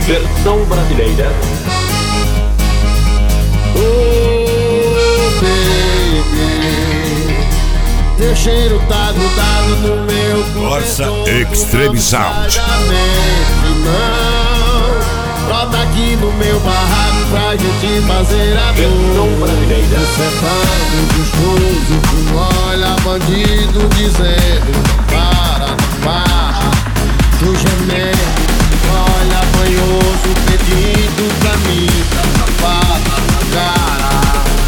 Versão brasileira. Teu cheiro tá grudado no meu Corsa Extreme Sound. Não, brota aqui no meu barraco pra gente fazer a Versão brasileira. Você é tão gostoso que olha bandido dizendo não para, tu gemendo, olha banhoso pedindo pra mim, safada na cara.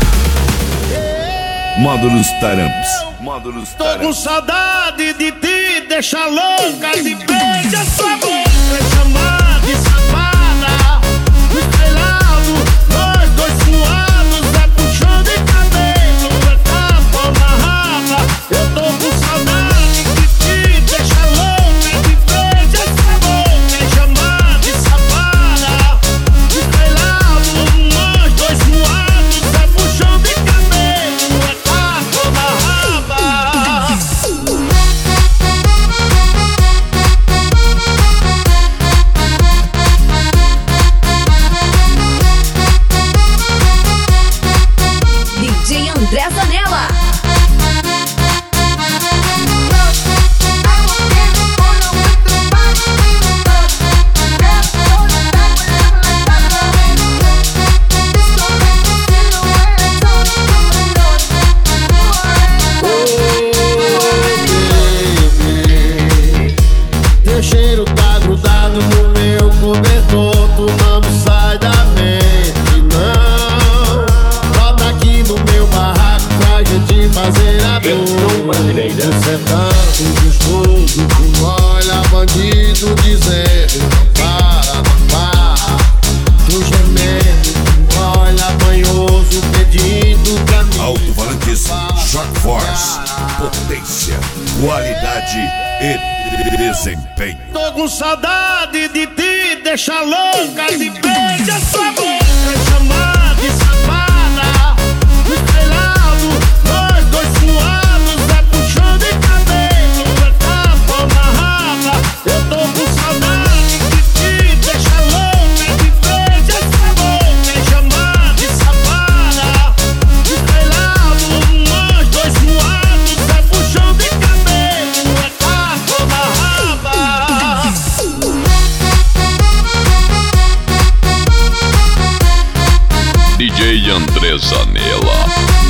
Módulos Taramps. Tô com saudade de ti, deixa louca, de beija sua boca, chamar de safada. No estrelado, nós dois suados, é puxão de cabelo, é tapa na raba. Eu tô com saudade de ti, deixa louca, de beija sua boca, chamar de safada. No estrelado, nós dois suados, é puxão de cabelo, é tapa na raba. DJ André Zanella. Teu cheiro tá grudado no meu cobertor, tu não me sai da mente, não. Brota aqui no meu barraco pra gente fazer a Versão brasileira. Você é tão gostoso que olha bandido dizendo não para, tu gemendo, olha banhoso pedindo pra mim. Alto-falantes Shock Force. Potência, qualidade e desempenho. Tô com saudade de ti, deixa louca, de beija sua boca, chamar de safada. No estrelado, nós dois suados, é puxão de cabelo, é tapa na raba. Eu tô com saudade de ti, deixa louca, de beija sua boca, chamar de safada. No estrelado, nós dois suados, é puxão de cabelo, é tapa na raba. DJ André Zanella.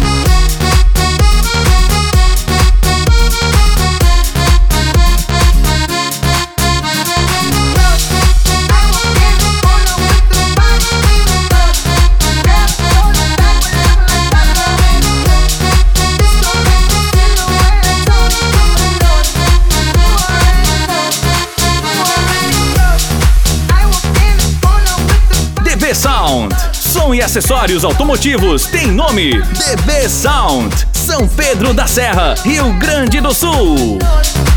DB Sound. Som e acessórios automotivos tem nome: DB Sound. São Pedro da Serra, Rio Grande do Sul.